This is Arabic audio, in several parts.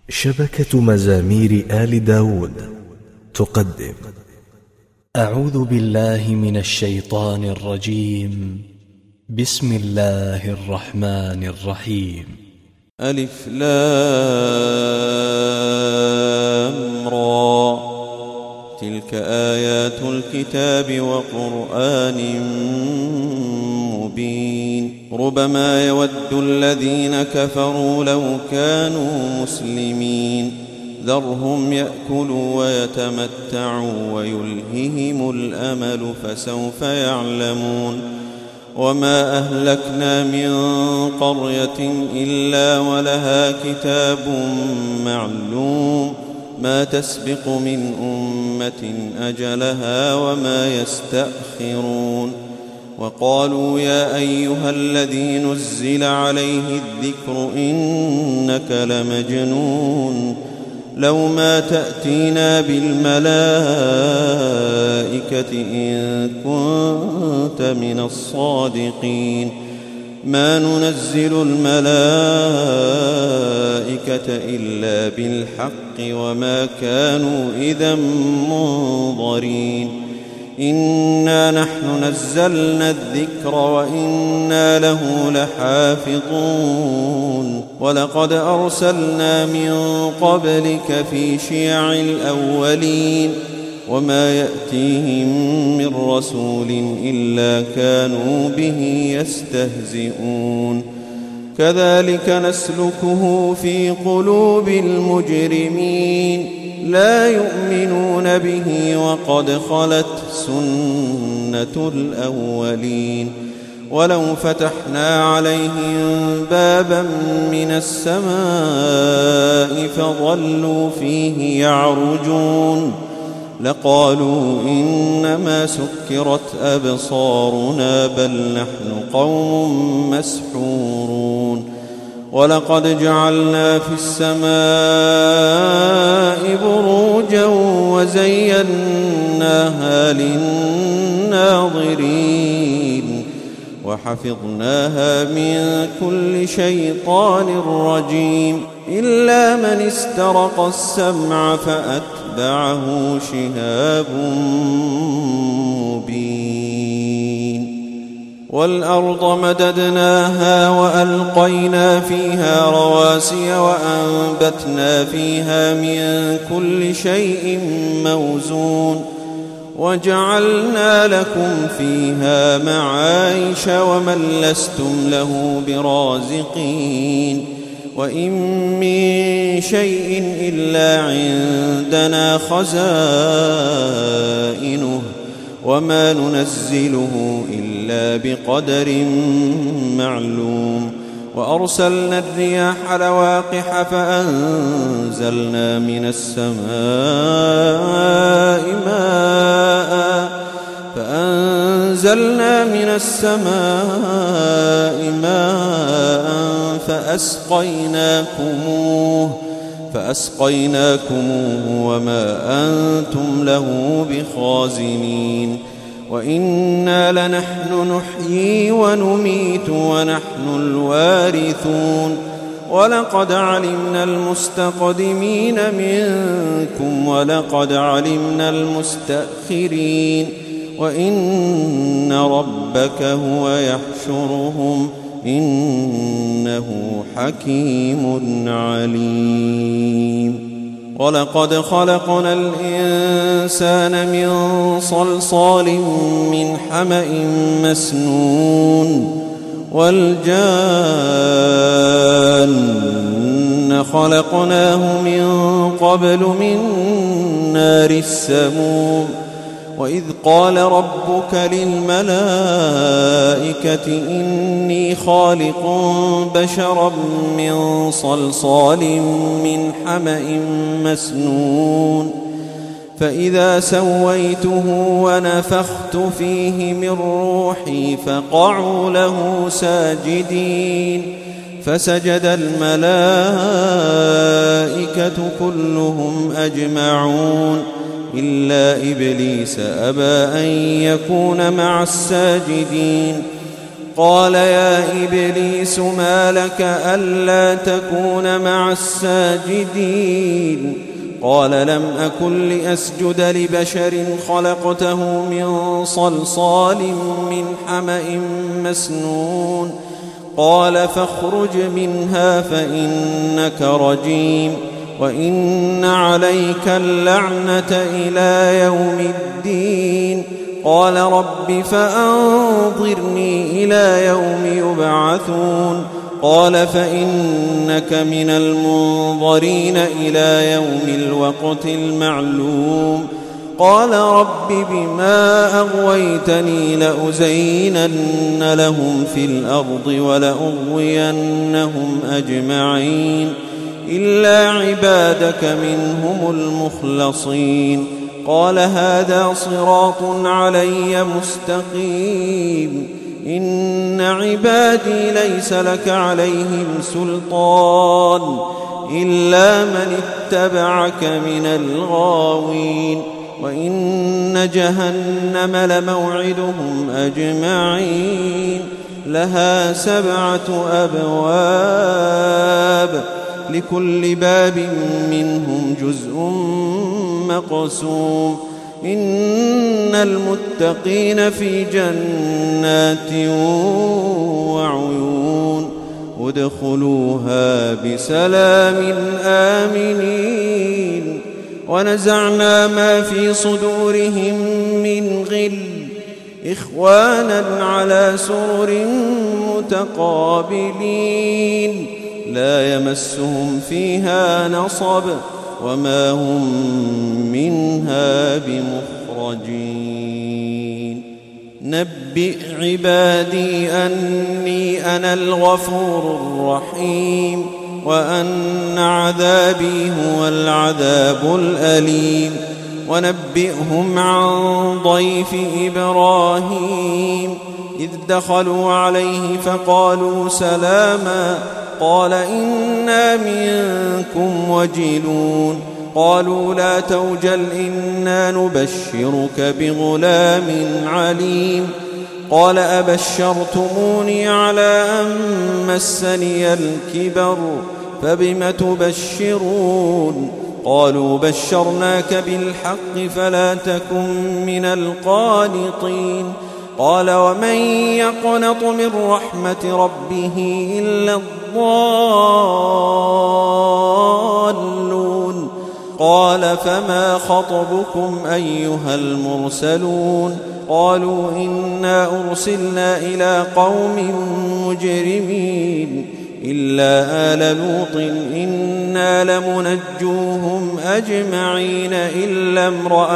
شبكة مزامير آل داود تقدم. أعوذ بالله من الشيطان الرجيم. بسم الله الرحمن الرحيم. ألف لام را، تلك آيات الكتاب وقرآن مبين. ربما يود الذين كفروا لو كانوا مسلمين، ذرهم يأكلوا ويتمتعوا ويلههم الأمل فسوف يعلمون. وما أهلكنا من قرية إلا ولها كتاب معلوم، ما تسبق من أمة أجلها وما يستأخرون. وقالوا يا أيها الذي نزل عليه الذكر إنك لمجنون، لو ما تأتينا بالملائكة إن كنت من الصادقين. ما ننزل الملائكة إلا بالحق وما كانوا إذا منظرين. إنا نحن نزلنا الذكر وإنا له لحافظون. ولقد أرسلنا من قبلك في شيع الأولين، وما يأتيهم من رسول إلا كانوا به يستهزئون. كذلك نسلكه في قلوب المجرمين، لا يؤمنون به وقد خلت سنة الأولين. ولو فتحنا عليهم بابا من السماء فظلوا فيه يعرجون لقالوا إنما سكرت أبصارنا بل نحن قوم مسحورون. ولقد جعلنا في السماء بروجا وزيناها للناظرين وحفظناها من كل شيطان رجيم، إلا من استرق السمع فأتبعه شهاب مبين. والأرض مددناها وألقينا فيها رواسي وأنبتنا فيها من كل شيء موزون، وجعلنا لكم فيها معايش ومن لستم له برازقين. وإن من شيء إلا عندنا خزائنه وما ننزله إلا بقدر معلوم. وأرسلنا الرياح لواقح فأنزلنا من السماء ماء فأسقيناكموه وما أنتم له بخازنين. وإنا لنحن نحيي ونميت ونحن الوارثون. ولقد علمنا المستقدمين منكم ولقد علمنا المستأخرين. وإن ربك هو يحشرهم إنه حكيم عليم. ولقد خلقنا الإنسان من صلصال من حمأ مسنون. والجان خلقناه من قبل من نار السموم. وإذ قال ربك للملائكة إني خالق بشرا من صلصال من حمأ مسنون، فإذا سويته ونفخت فيه من روحي فقعوا له ساجدين. فسجد الملائكة كلهم أجمعون إلا إبليس أبى أن يكون مع الساجدين. قال يا إبليس ما لك ألا تكون مع الساجدين قال لم أكن لأسجد لبشر خلقته من صلصال من حمأ مسنون قال فاخرج منها فإنك رجيم وإن عليك اللعنة إلى يوم الدين قال رب فأنظرني إلى يوم يبعثون قال فإنك من المنظرين إلى يوم الوقت المعلوم قال رب بما أغويتني لأزينن لهم في الأرض ولأغوينهم أجمعين إلا عبادك منهم المخلصين قال هذا صراط علي مستقيم إن عبادي ليس لك عليهم سلطان إلا من اتبعك من الغاوين وإن جهنم لموعدهم أجمعين لها 7 أبواب لكل باب منهم جزء مقسوم إن المتقين في جنات وعيون ادخلوها بسلام آمنين ونزعنا ما في صدورهم من غل إخوانا على سرر متقابلين لا يمسهم فيها نصب وما هم منها بمخرجين نبئ عبادي أني أنا الغفور الرحيم وأن عذابي هو العذاب الأليم ونبئهم عن ضيف إبراهيم إذ دخلوا عليه فقالوا سلاما قال إنا منكم وجلون قالوا لا توجل إنا نبشرك بغلام عليم قال أبشرتموني على أن مسني الكبر فبم تبشرون قالوا بشرناك بالحق فلا تكن من القانطين قال ومن يقنط من رحمة ربه إلا الضالون قال فما خطبكم أيها المرسلون قالوا إنا أرسلنا إلى قوم مجرمين إلا آل لوط إنا لمنجوهم أجمعين إلا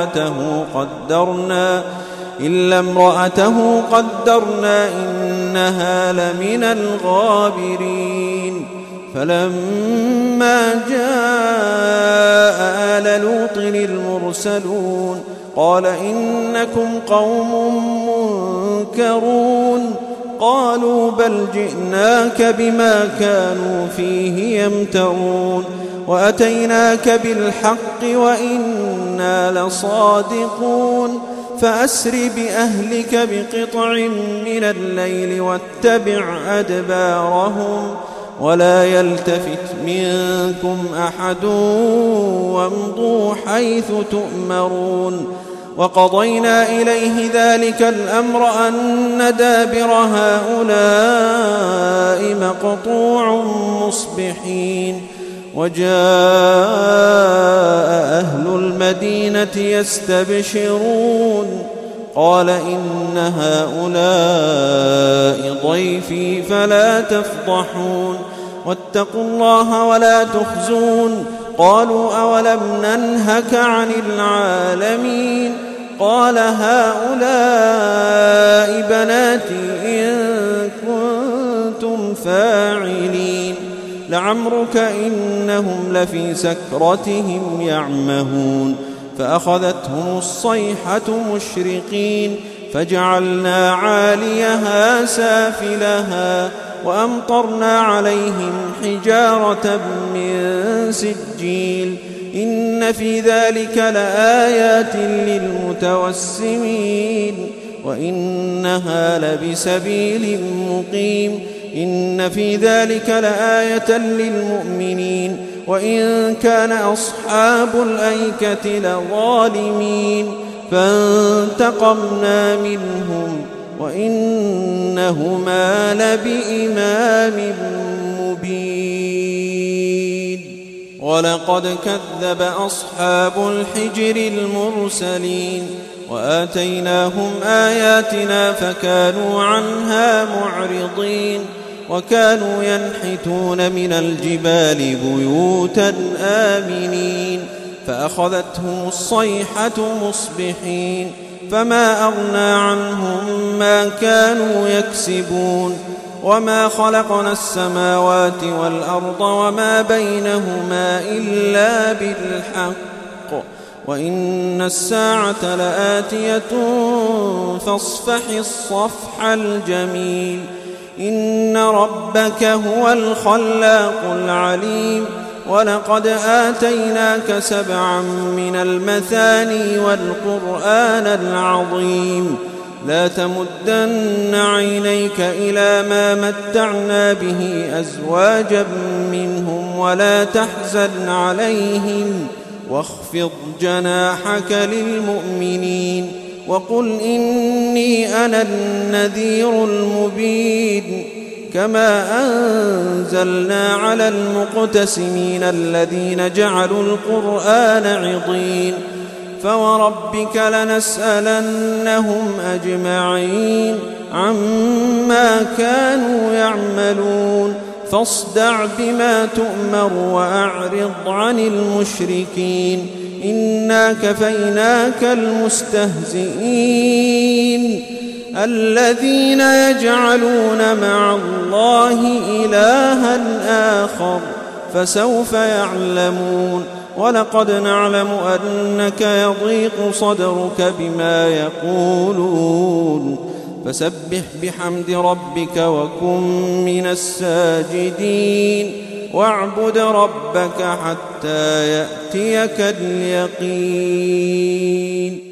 امرأته قدرنا إنها لمن الغابرين فلما جاء آل لوط المرسلون قال إنكم قوم منكرون قالوا بل جئناك بما كانوا فيه يمترون وأتيناك بالحق وإنا لصادقون فأسر بأهلك بقطع من الليل واتبع أدبارهم ولا يلتفت منكم أحد وامضوا حيث تؤمرون وقضينا إليه ذلك الأمر أن دابر هؤلاء مقطوع مصبحين وجاء أهل المدينة يستبشرون قال إن هؤلاء ضيفي فلا تفضحون واتقوا الله ولا تخزون قالوا أولم ننهك عن العالمين قال هؤلاء بناتي إن كنتم فاعلين لعمرك إنهم لفي سكرتهم يعمهون فأخذتهم الصيحة مشرقين فجعلنا عاليها سافلها وأمطرنا عليهم حجارة من سجيل إن في ذلك لآيات للمتوسمين وإنها لبسبيل مقيم. إن في ذلك لآية للمؤمنين وإن كان أصحاب الأيكة لظالمين فانتقمنا منهم وإنهما لبإمام مبين. ولقد كذب أصحاب الحجر المرسلين وآتيناهم آياتنا فكانوا عنها معرضين. وكانوا ينحتون من الجبال بيوتا آمنين فأخذتهم الصيحة مصبحين فما أغنى عنهم ما كانوا يكسبون. وما خلقنا السماوات والأرض وما بينهما إلا بالحق وإن الساعة لآتية فاصفح الصفح الجميل. إن ربك هو الخلاق العليم. ولقد آتيناك 7 من المثاني والقرآن العظيم. لا تمدن عينيك إلى ما متعنا به أزواجا منهم ولا تحزن عليهم واخفض جناحك للمؤمنين وقل إني أنا النذير المبين. كما أنزلنا على المقتسمين الذين جعلوا القرآن عضين. فوربك لنسألنهم أجمعين عما كانوا يعملون. فاصدع بما تؤمر وأعرض عن المشركين. إنا كفيناك المستهزئين الذين يجعلون مع الله إلها آخر فسوف يعلمون. ولقد نعلم أنك يضيق صدرك بما يقولون فسبح بحمد ربك وكن من الساجدين واعبد ربك حتى يأتيك اليقين.